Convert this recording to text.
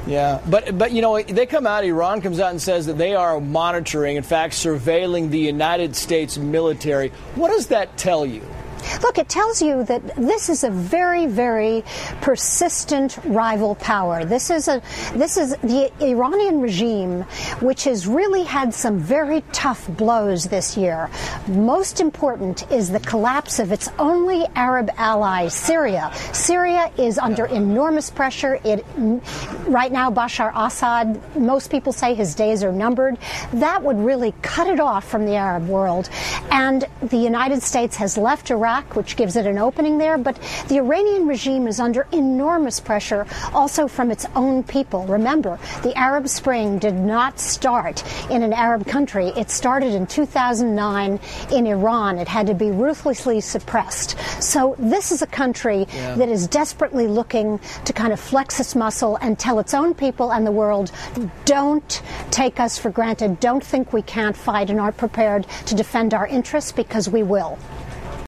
Yeah, but you know, they come out, Iran comes out and says that they are monitoring, in fact, surveilling the United States military. What does that tell you? Look, it tells you that this is a very, very persistent rival power. This is the Iranian regime, which has really had some very tough blows this year. Most important is the collapse of its only Arab ally, Syria. Syria is under enormous pressure. Right now, Bashar Assad, most people say his days are numbered. That would really cut it off from the Arab world. And the United States has left Iraq, which gives it an opening there, but the Iranian regime is under enormous pressure also from its own people. Remember, the Arab Spring did not start in an Arab country. It started in 2009 in Iran. It had to be ruthlessly suppressed. So this is a country that is desperately looking to kind of flex its muscle and tell its own people and the world, don't take us for granted. Don't think we can't fight and aren't prepared to defend our interests, because we will.